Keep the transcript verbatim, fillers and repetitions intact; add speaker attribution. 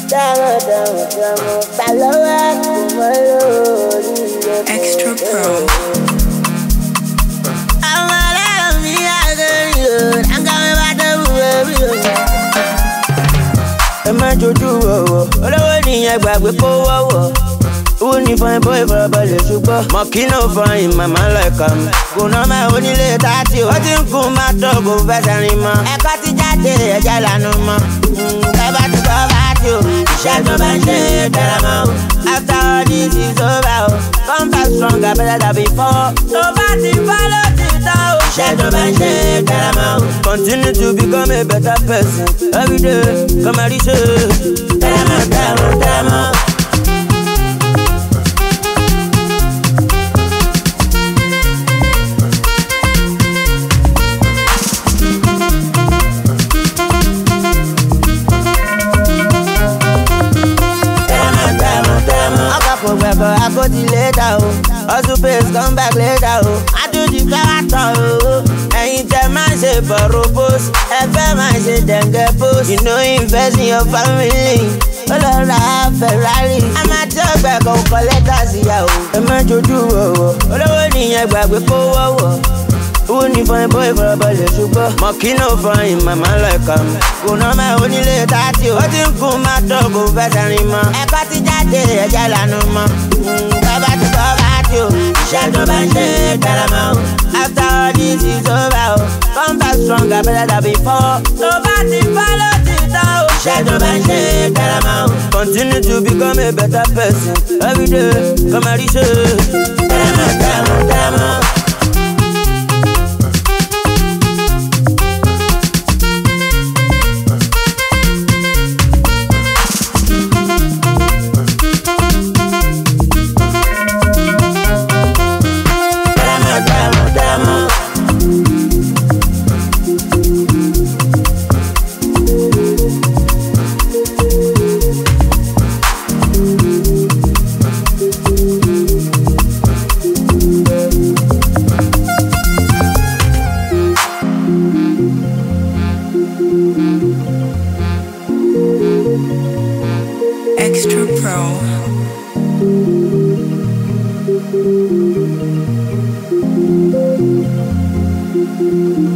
Speaker 1: Extra Pro.
Speaker 2: Ẹ má jojú ọ̀wọ̀, olówó nìyẹn gbàgbé kó wọ́wọ́. Who ní fine boy farabalẹ̀ ṣùgbọ́n mọ̀kí náà fine màmá lọ́ọ̀kà mi. Kò ná máa onílé tààtì o. Ó ti ń kun máa tọ́ kò fẹsẹ̀ rìn mọ́. Ẹ̀kọ́ ti jáde ẹ̀já lànà mọ́. Bàbá ti kọ́ bá ti o. Iṣẹ́ tó bá ń ṣe é tẹ̀lé mọ́ o. After all this is over o. Come back stronger better than before. Tó bá ti fọ́ ló ti tán o. Iṣẹ́ tó bá ń ṣe é tẹ̀lé mọ́ o. Continue to become a better person. Every day, come and reach it. Tẹ̀lé mọ́, tẹ̀lé mọ́, tẹ̀lé mọ́. I go till later, oh. Also pays come back later, oh. I do the character, oh. Ẹ̀yin tẹ́ máa ṣe propose, ẹ fẹ́ máa ṣe dẹ̀ngẹ̀ post. You know invest in your family. Ó lọ ra Ferrari. A máa tí ọgbẹ́ kan kọ lẹ́tà síyà, oh. Ẹ má jojú ọ̀wọ̀, olówó nìyẹn gbàgbé kó wọ́wọ́. Who ní fine boy farabalẹ̀ ṣùgbọ́n mọ̀kí náà fine màmá lọ́ọ̀kà mi. Kò ná máa onílé tààtì o. Ó ti ń kun máa tọ́ kò fẹsẹ̀ rìn mọ́. Ẹ̀kọ́ ti jáde ẹ̀já lànà mọ́. Bàbá ti kọ́ bá ti o. Iṣẹ́ tó bá ń ṣe é tẹ̀lé mọ́ o. After all this is over o. Come back stronger better than before. Tó bá ti fọ́ ló ti tán o. Iṣẹ́ tó bá ń ṣe é tẹ̀lé mọ́ o. Continue to become a better person. Every day, come and reach it. Tẹ̀lé mọ́, tẹ̀lé mọ́, tẹ̀lé mọ́.
Speaker 1: Extra Pro.